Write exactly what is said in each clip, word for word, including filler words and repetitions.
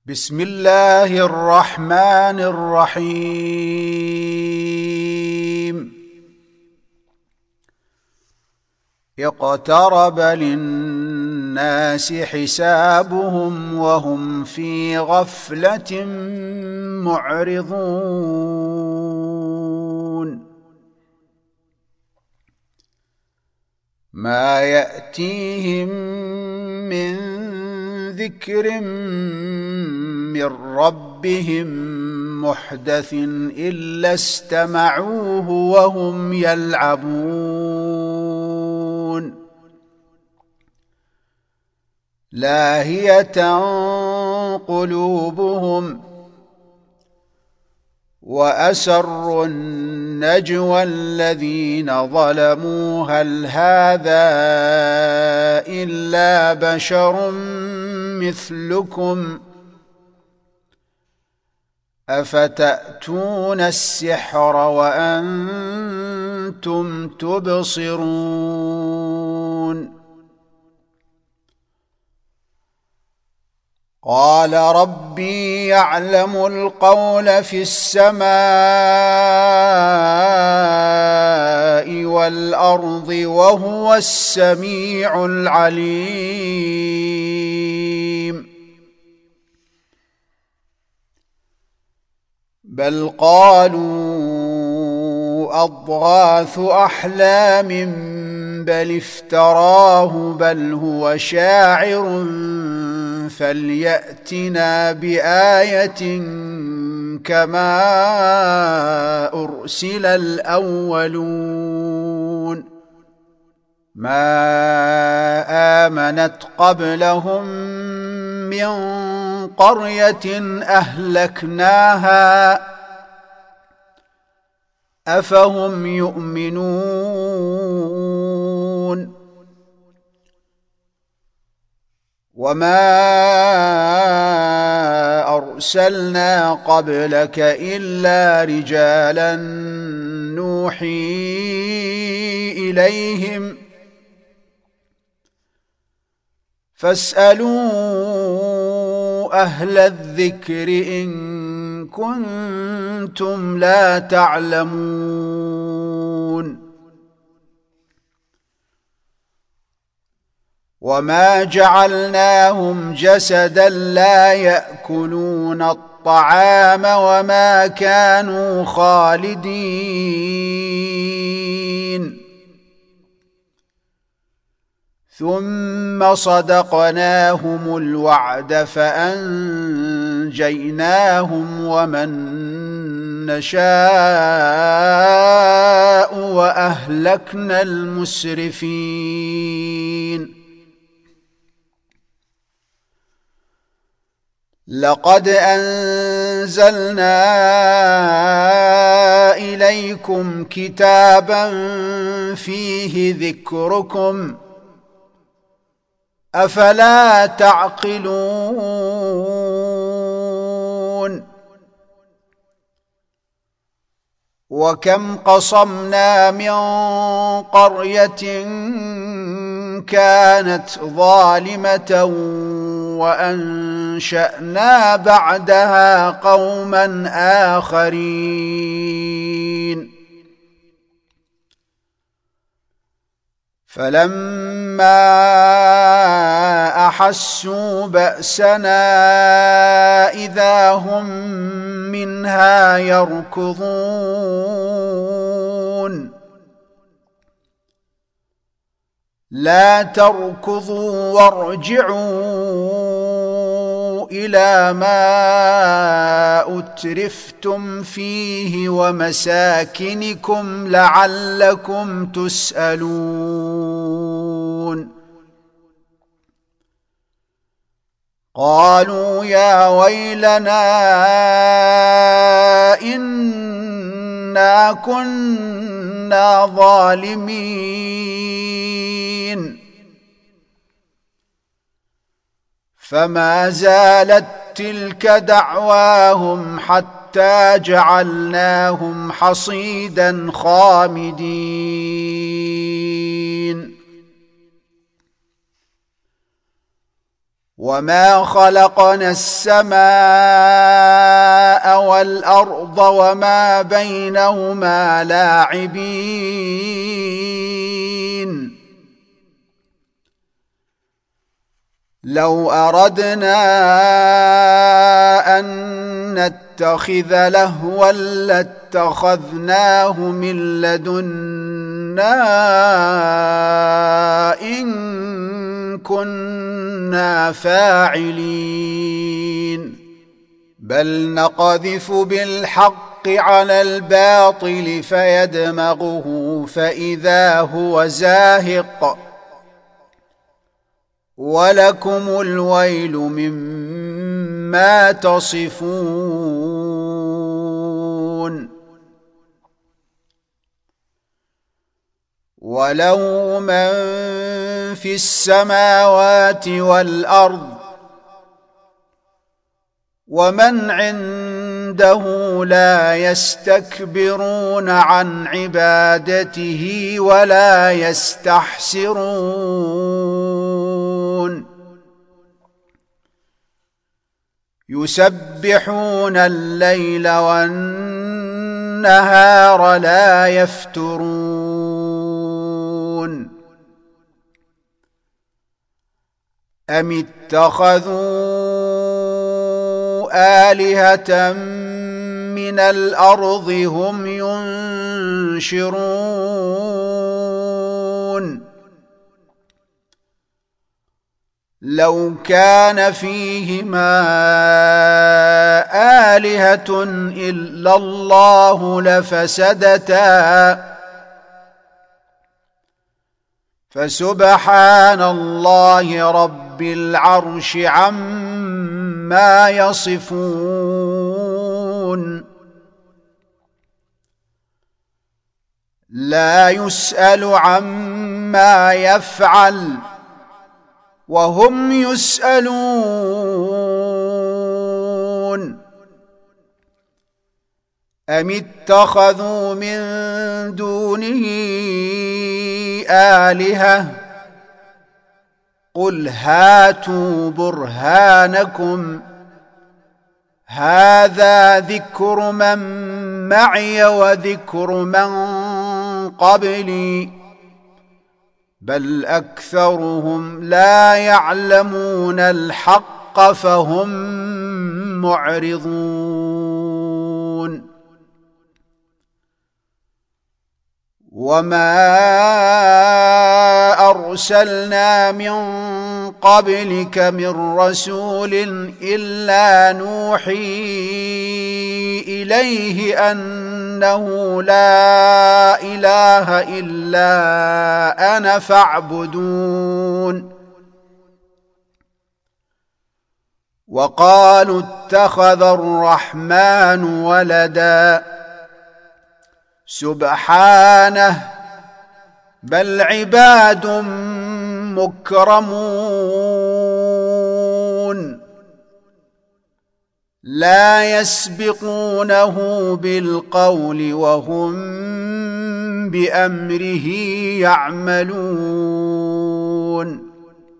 بسم الله الرحمن الرحيم اقترب للناس حسابهم وهم في غفلة معرضون ما يأتيهم من ذكر من ربهم محدث إلا استمعوه وهم يلعبون لاهية قلوبهم وأسروا النجوى الذين ظلموا هل هذا إلا بشر مثلكم أفتأتون السحر وأنتم تبصرون قال ربي يعلم القول في السماء والأرض وهو السميع العليم بل قالوا أضغاث أحلام بل افتراه بل هو شاعر فليأتنا بآية كما أرسل الأولون ما آمنت قبلهم من قرية أهلكناها أفهم يؤمنون وما أرسلنا قبلك إلا رجالا نوحي إليهم فاسألوا أهل الذكر إن كنتم لا تعلمون وما جعلناهم جسدا لا يأكلون الطعام وما كانوا خالدين ثم صدقناهم الوعد فأنجيناهم ومن نشاء وأهلكنا المسرفين لقد أنزلنا إليكم كتابا فيه ذكركم أفلا تعقلون وكم قصمنا من قرية كانت ظالمة وأنشأنا بعدها قوما آخرين فلما أحسوا بأسنا إذا هم منها يركضون لا تركضوا وارجعوا إلى ما أترفتم فيه ومساكنكم لعلكم تسألون قالوا يا ويلنا إنا كنا ظالمين فما زالت تلك دعواهم حتى جعلناهم حصيدا خامدين وما خلقنا السماء والأرض وما بينهما لاعبين لو أردنا أن نتخذ لهوا لاتخذناه من لدنا إن كنا فاعلين بل نقذف بالحق على الباطل فيدمغه فإذا هو زاهق ولكم الويل مما تصفون وله من في السماوات والأرض ومن عنده لا يستكبرون عن عبادته ولا يستحسرون يسبحون الليل والنهار لا يفترون أم اتخذوا آلهة من الأرض هم ينشرون لو كان فيهما آلهة إلا الله لفسدتا فسبحان الله رب العرش عما يصفون لا يسأل عما يفعل وهم يسألون أم اتخذوا من دونه آلهة قل هاتوا برهانكم هذا ذكر من معي وذكر من قبلي بل أكثرهم لا يعلمون الحق فهم معرضون وما أرسلنا من قبلك من رسول إلا نوحي إليه أنه لا إله إلا أنا فاعبدون وقالوا اتخذ الرحمن ولدا سبحانه بل عباد مكرمون لا يسبقونه بالقول وهم بأمره يعملون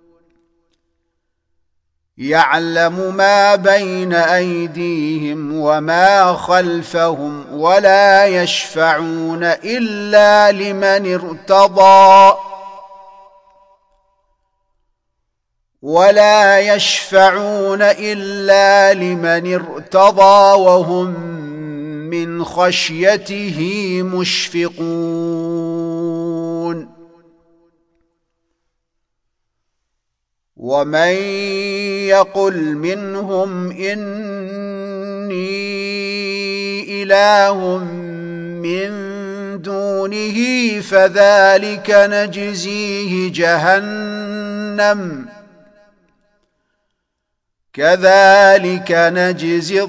يعلم ما بين أيديهم وما خلفهم ولا يشفعون إلا لمن ارتضى ولا يشفعون إلا لمن ارتضى وهم من خشيته مشفقون ومن يقل منهم إني إله من دونه فذلك نجزيه جهنم كذلك نجزي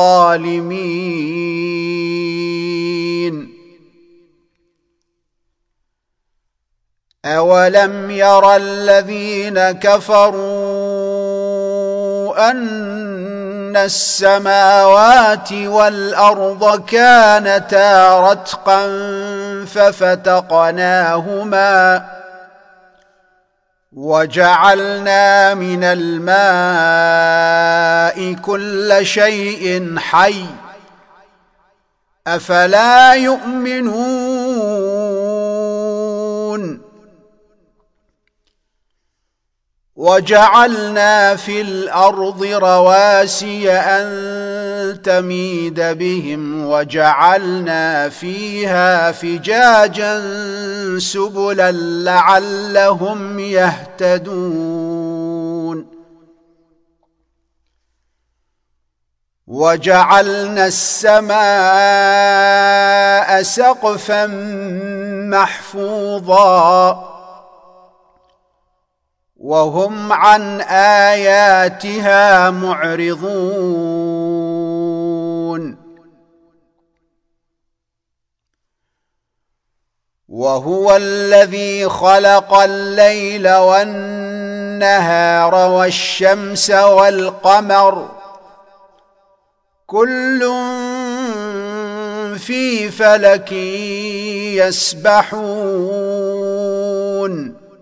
الظالمين أولم ير الذين كفروا أن السماوات والأرض كانتا رتقا ففتقناهما وجعلنا من الماء كل شيء حي أفلا يؤمنون وجعلنا في الأرض رواسي أن تميد بهم وجعلنا فيها فجاجا سبلا لعلهم يهتدون وجعلنا السماء سقفا محفوظا وهم عن آياتها معرضون وهو الذي خلق الليل والنهار والشمس والقمر كل في فلك يسبحون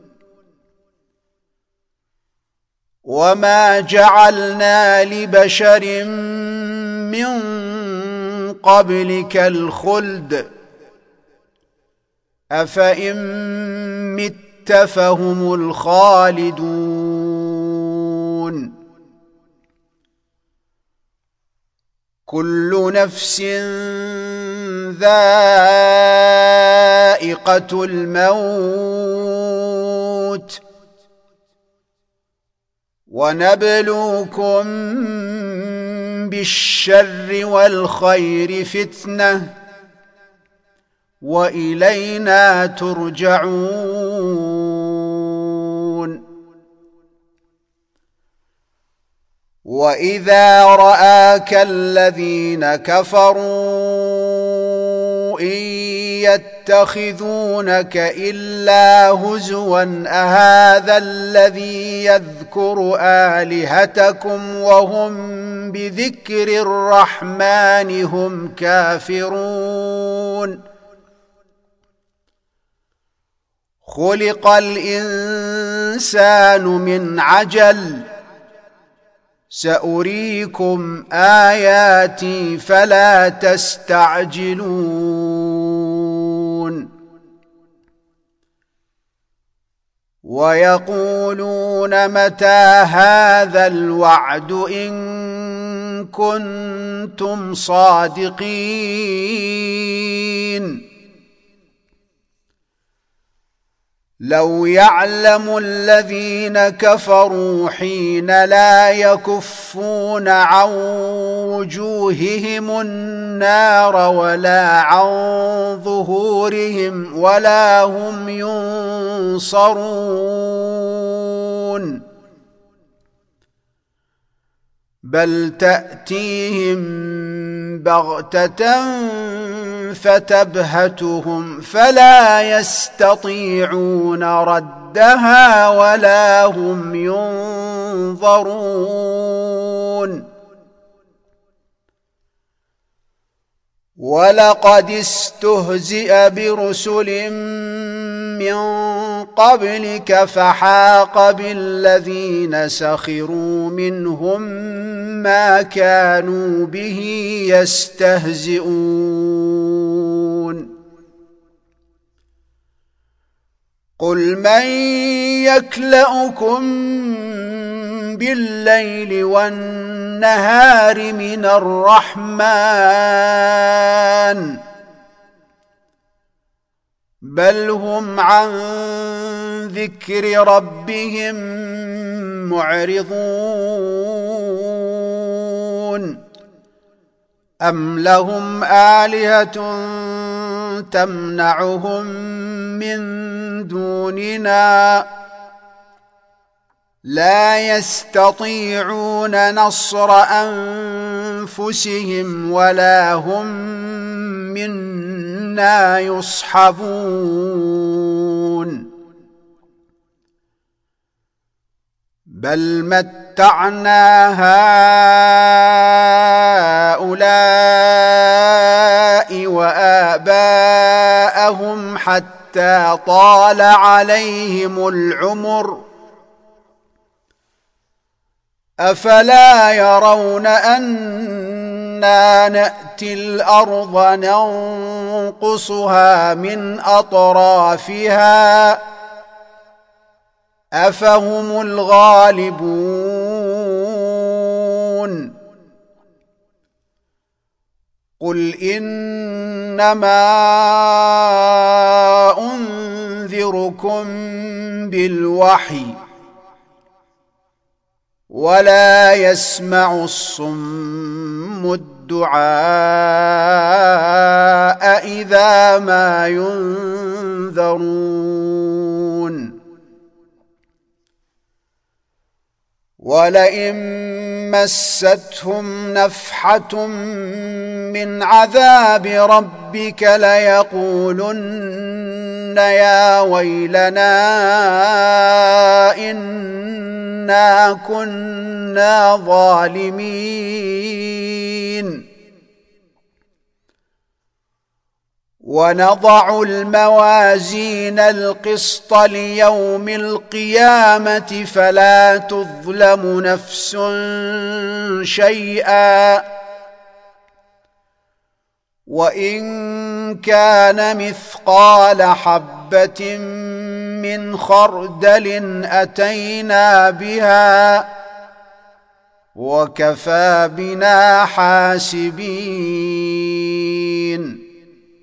وما جعلنا لبشر من قبلك الخلد أفإن مت فهم الخالدون كل نفس ذائقة الموت ونبلوكم بالشر والخير فتنة وإلينا ترجعون وإذا رآك الذين كفروا إن يتخذونك إلا هزوا أهذا الذي يذكر آلهتكم وهم بذكر الرحمن هم كافرون خلق الإنسان من عجل سأريكم آياتي فلا تستعجلون ويقولون متى هذا الوعد إن كنتم صادقين لو يعلم الذين كفروا حين لا يكفون عن وجوههم النار ولا عن ظهورهم ولا هم ينصرون بل تأتيهم بغتة فتبهتهم فلا يستطيعون ردها ولا هم ينظرون ولقد استهزئ برسل من قبلك فحاق بالذين سخروا منهم ما كانوا به يستهزئون قل من يكلؤكم بالليل والنهار من الرحمن بل هم عن ذكر ربهم معرضون أم لهم آلهة تمنعهم من دوننا لا يستطيعون نصر أنفسهم ولا هم منا يصحبون بل متعنا هؤلاء وآباءهم حتى طال عليهم العمر أفلا يرون أنا نأتي الأرض ننقصها من أطرافها أفهم الغالبون قل إنما أنذركم بالوحي ولا يسمع الصم الدعاء إذا ما ينذرون ولئن مستهم نفحة من عذاب ربك ليقولن يا ويلنا إنا كنا ظالمين ونضع الموازين القسط ليوم القيامة فلا تظلم نفس شيئا وإن كان مثقال حبة من خردل أتينا بها وكفى بنا حاسبين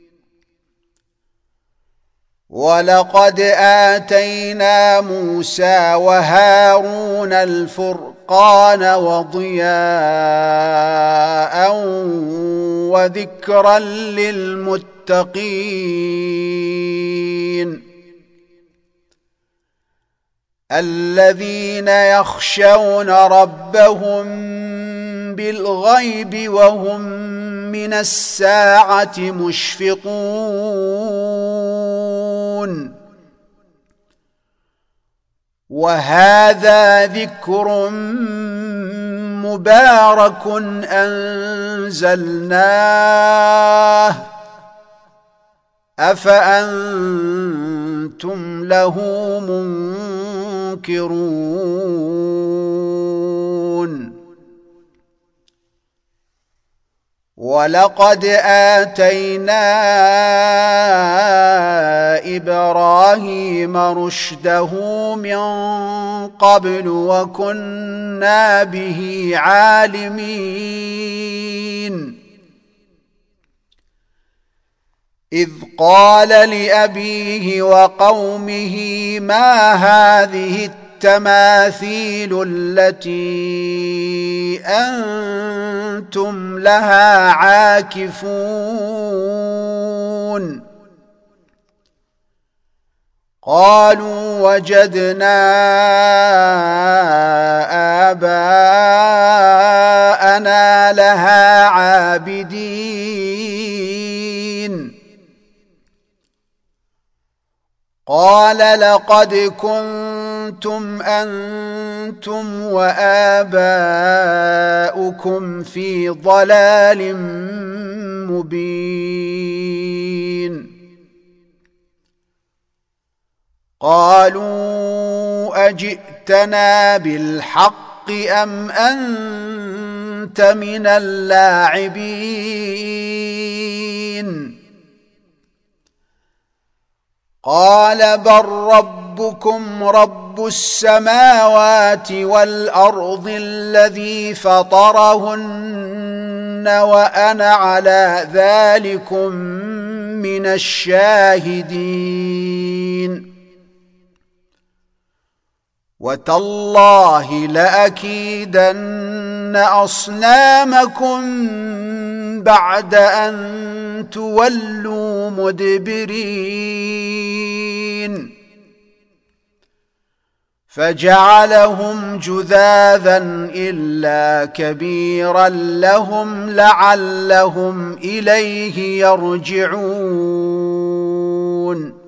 ولقد آتينا موسى وهارون الفرقان وضياء وذكرا للمتقين الذين يخشون ربهم بالغيب وهم من الساعة مشفقون وهذا ذكر مبارك أنزلناه أفأنتم له منكرون ولقد آتينا إبراهيم رشده من قبل وكنا به عالمين إذ قال لأبيه وقومه ما هذه التماثيل التي أنتم لها عاكفون قالوا وجدنا آباءنا لها عابدين قال لقد كنتم أنتم وآباؤكم في ضلال مبين قالوا أجئتنا بالحق أم أنت من اللاعبين قال بل ربكم رب السماوات والأرض الذي فطرهن وأنا على ذلكم من الشاهدين وتالله لأكيدن أصنامكم بعد أن تولوا مدبرين فجعلهم جذاذا إلا كبيرا لهم لعلهم إليه يرجعون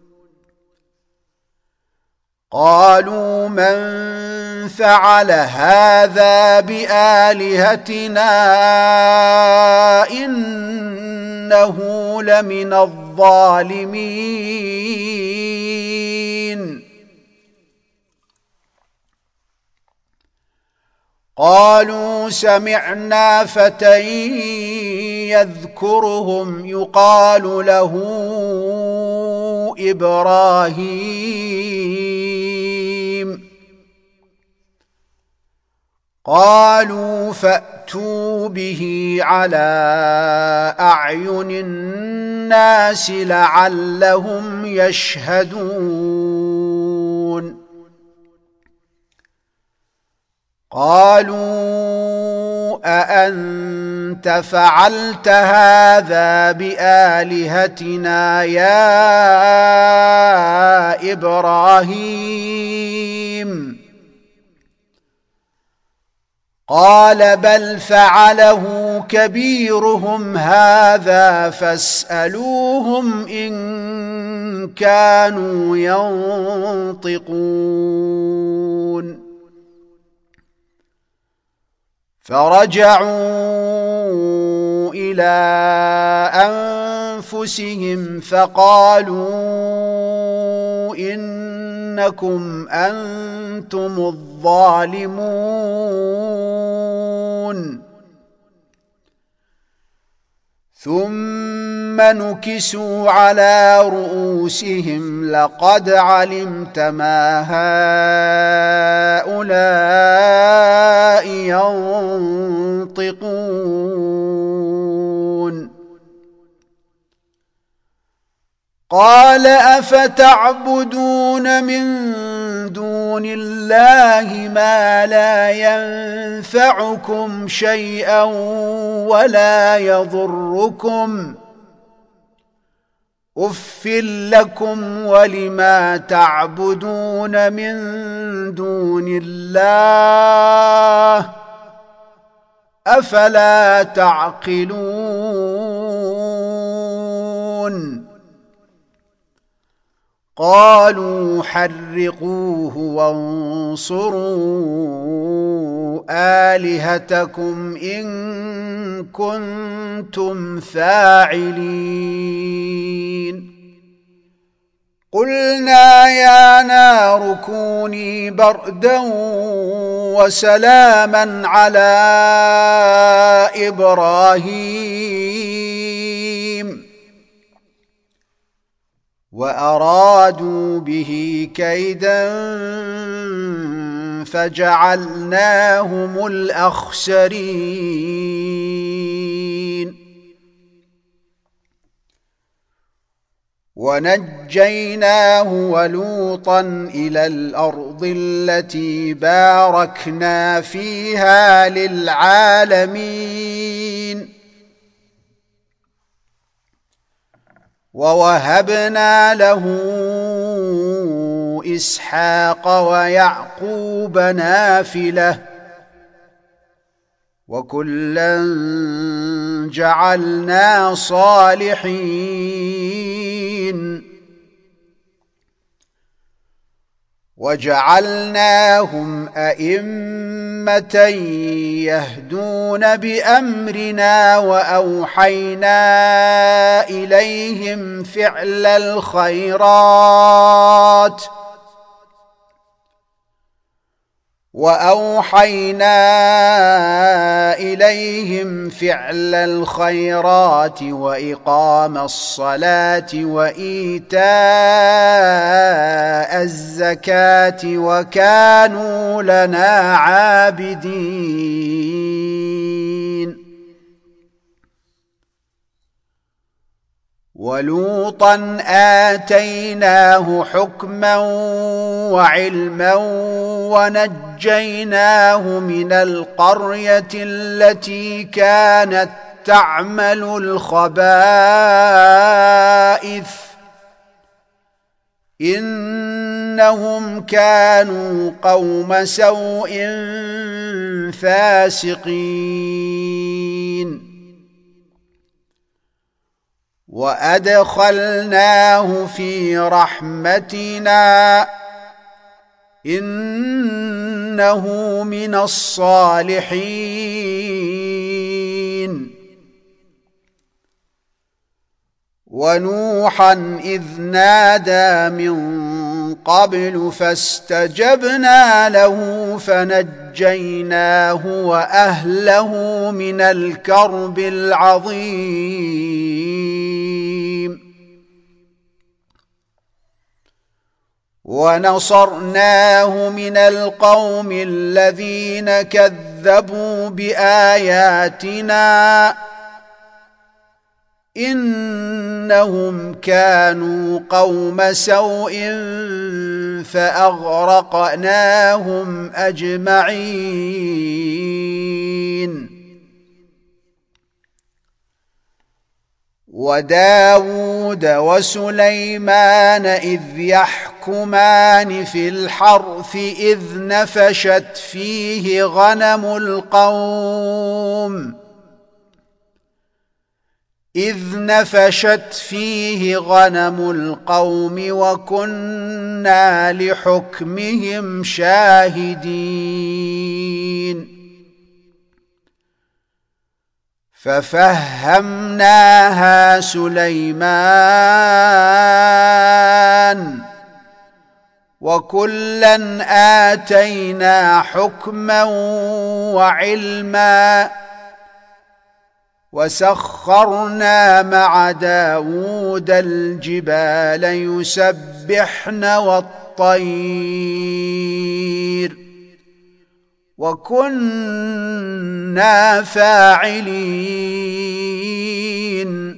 قالوا من فعل هذا بآلهتنا إنه لمن الظالمين قالوا سمعنا فتى يذكرهم يقال له إبراهيم قالوا فأتوا به على أعين الناس لعلهم يشهدون قالوا أأنت فعلت هذا بآلهتنا يا إبراهيم قال بل فعله كبيرهم هذا فاسألوهم إن كانوا ينطقون فرجعوا إلى أنفسهم فقالوا إنكم أنتم الظالمون ثم نكسوا على رؤوسهم لقد علمت ما هؤلاء ينطقون قال أفتعبدون من دون الله ما لا ينفعكم شيئا ولا يضركم أف لكم ولما تعبدون من دون الله أفلا تعقلون قالوا حرقوه وانصروا آلهتكم إن كنتم فاعلين قلنا يا نار كوني بردا وسلاما على إبراهيم وأرادوا به كيدا فجعلناهم الأخسرين ونجيناه ولوطا إلى الأرض التي باركنا فيها للعالمين ووهبنا له إسحاق ويعقوب نافلة وكلا جعلنا صالحين وجعلناهم أئمة يهدون بأمرنا وأوحينا إليهم فعل الخيرات وأوحينا إليهم فعل الخيرات وإقام الصلاة وإيتاء الزكاة وكانوا لنا عابدين ولوطا آتيناه حكما وعلما ونجيناه من القرية التي كانت تعمل الخبائث إنهم كانوا قوم سوء فاسقين وأدخلناه في رحمتنا إنه من الصالحين ونوحا إذ نادى من قبل فاستجبنا له فنجيناه وأهله من الكرب العظيم ونصرناه من القوم الذين كذبوا بآياتنا إنهم كانوا قوم سوء فأغرقناهم أجمعين وداود وسليمان إذ يحكمان في الحرث إذ نفشت فيه غنم القوم إذ نفشت فيه غنم القوم وكنا لحكمهم شاهدين ففهمناها سليمان وكلا آتينا حكما وعلما وسخرنا مع داود الجبال يسبحن والطير وكنا فاعلين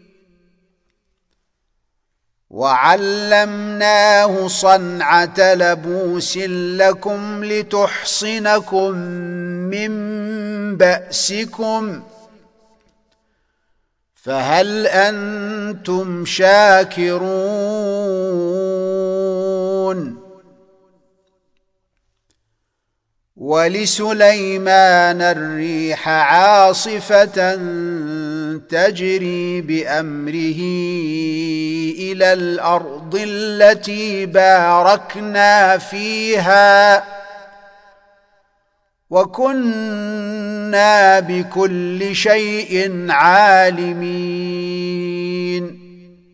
وعلمناه صنعة لبوس لكم لتحصنكم من بأسكم فهل أنتم شاكرون ولسليمان الريح عاصفة تجري بأمره إلى الأرض التي باركنا فيها وكنا بكل شيء عالمين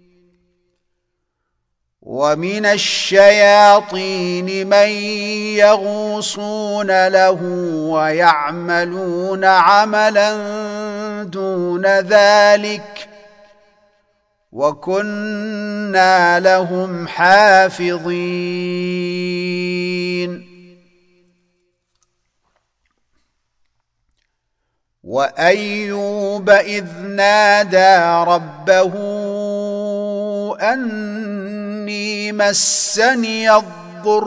ومن الشياطين من يغوصون له ويعملون عملا دون ذلك وكنا لهم حافظين وأيوب إذ نادى ربه أني مسني الضر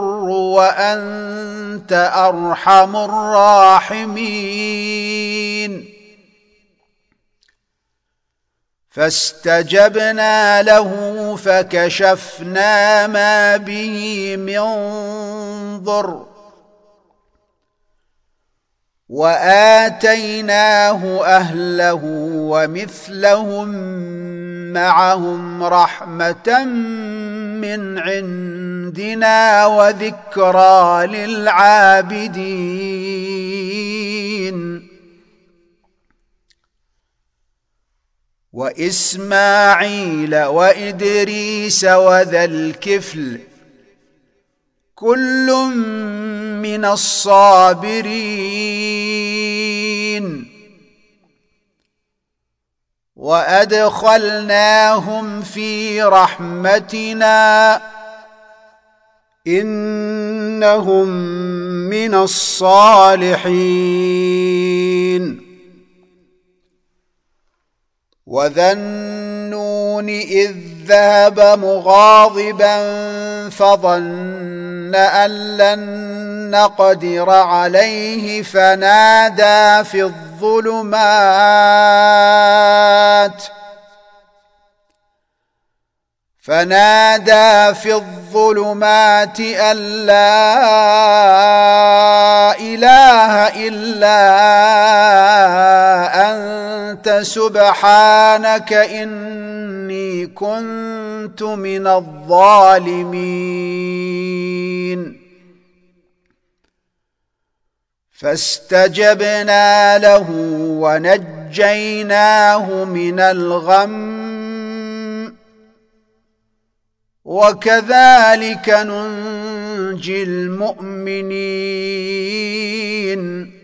وأنت أرحم الراحمين فاستجبنا له فكشفنا ما به من ضر وآتيناه أهله ومثلهم معهم رحمة من عندنا وذكرى للعابدين وإسماعيل وإدريس وذا الكفل كل من الصابرين وأدخلناهم في رحمتنا إنهم من الصالحين وذا النون إذ ذهب مغاضبا فظن أن لن نقدر عليه فنادى في الظلمات فنادى في الظلمات أن لا إله إلا أنت سبحانك إني كنت من الظالمين فاستجبنا له ونجيناه من الغم وكذلك ننجي المؤمنين.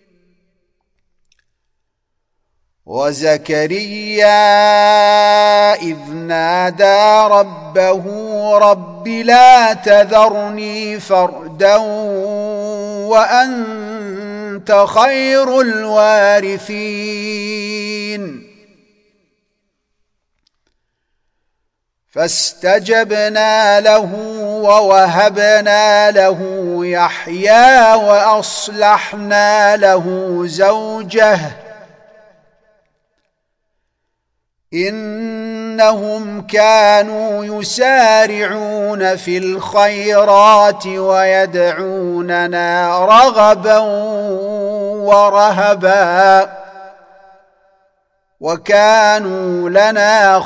وزكريا إذ نادى ربه رب لا تذرني فردا وأنت خير الوارثين. فاستجبنا له ووهبنا له يحيى وأصلحنا له زوجه إنهم كانوا يسارعون في الخيرات ويدعوننا رغبا ورهبا وكانوا لنا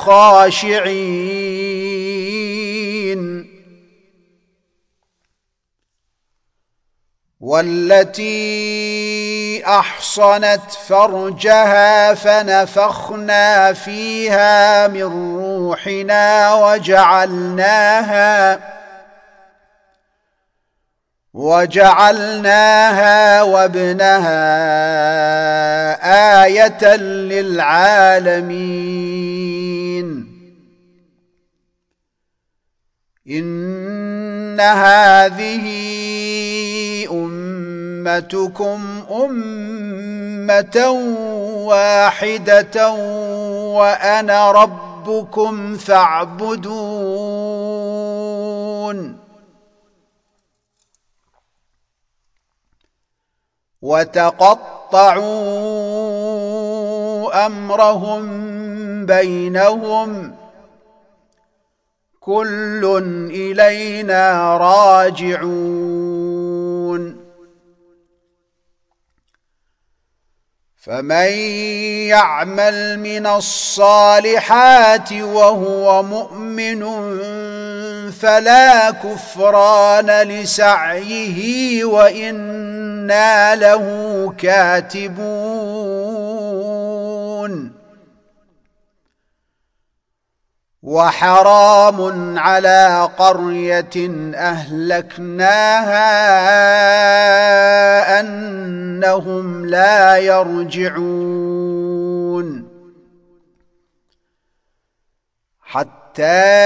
خاشعين. والتي أحصنت فرجها فنفخنا فيها من روحنا وجعلناها وجعلناها وابنها آية للعالمين. إن هذه أمتكم أمة واحدة وأنا ربكم فاعبدون. وتقطعوا أمرهم بينهم كل إلينا راجعون. فمن يعمل من الصالحات وهو مؤمن فلا كفران لسعيه وإنا له كاتبون. وحرام على قرية أهلكناها أنهم لا يرجعون. حتى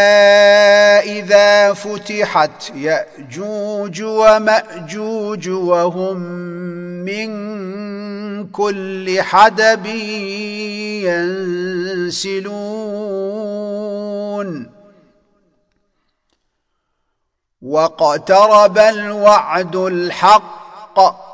إذا فتحت يأجوج ومأجوج وهم من كل حدب ينسلون. واقترب الوعد الحق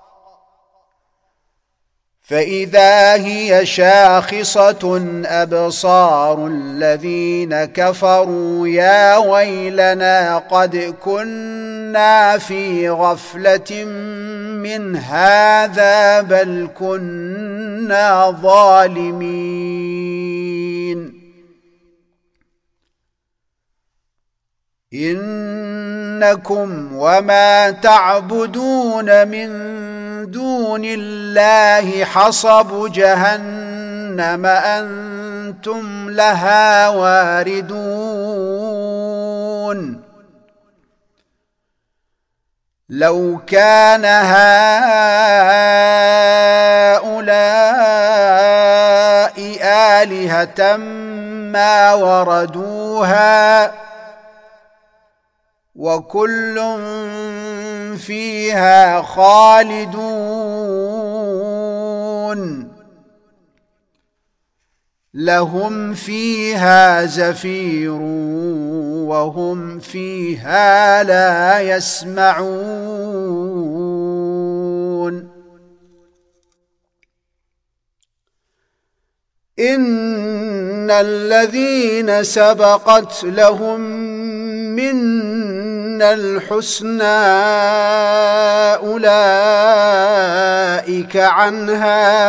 فإذا هي شاخصة أبصار الذين كفروا يا ويلنا قد كنا في غفلة من هذا بل كنا ظالمين. إنكم وما تعبدون من دون الله حصب جهنم أنتم لها واردون. لو كان هؤلاء آلهة ما وردوها وكل فيها خالدون. لهم فيها زفير وهم فيها لا يسمعون. إن الذين سبقت لهم منا الحسنى أولئك عنها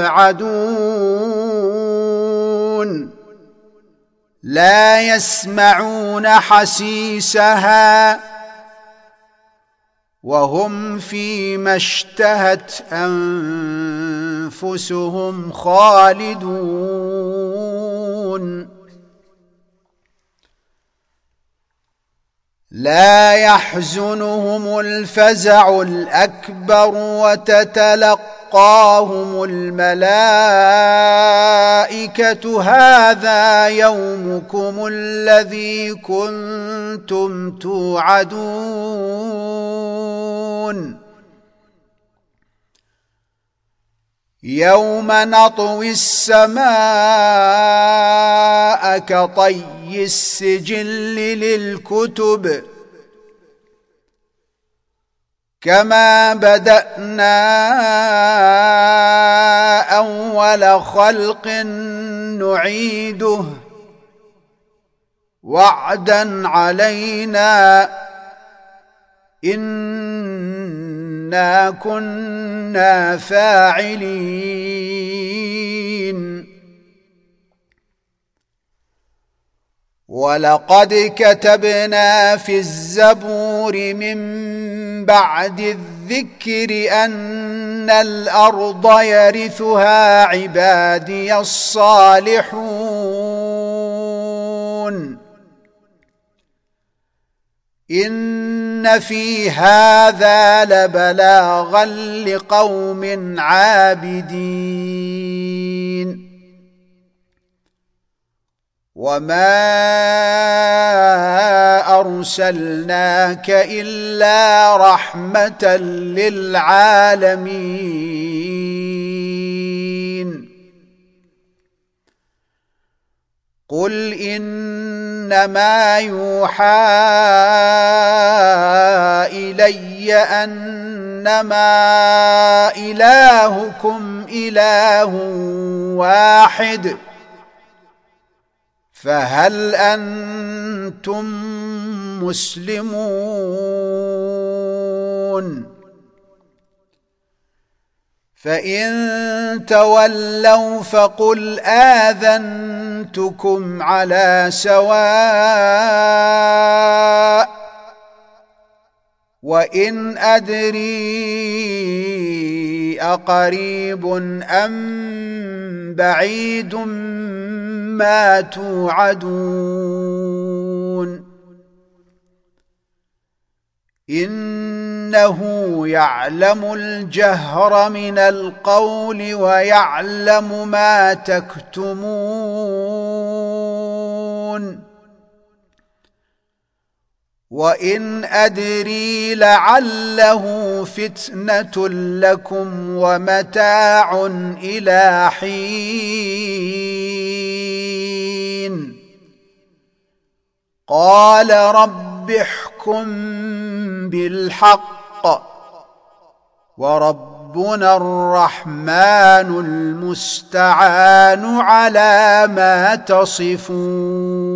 مبعدون. لا يسمعون حسيسها وهم فيما اشتهت أنفسهم خالدون. لا يحزنهم الفزع الأكبر وتتلقاهم الملائكة هذا يومكم الذي كنتم توعدون يوم نطوي السماء كطي السجل للكتب كما بدأنا أول خلق نعيده وعدا علينا إنا كنا فاعلين ولقد كتبنا في الزبور من بعد الذكر أن الأرض يرثها عبادي الصالحون إن في هذا لبلاغا لقوم عابدين وما أرسلناك إلا رحمة للعالمين قل إنما يوحى إلي أنما إلهكم إله واحد فهل أنتم مسلمون فإن تولوا فقل آذنتكم على سواء وإن أدري أقريب أم بعيد ما توعدون إنه يعلم الجهر من القول ويعلم ما تكتمون وإن أدري لعله فتنة لكم ومتاع إلى حين قال رب احكم بالحق وربنا الرحمن المستعان على ما تصفون.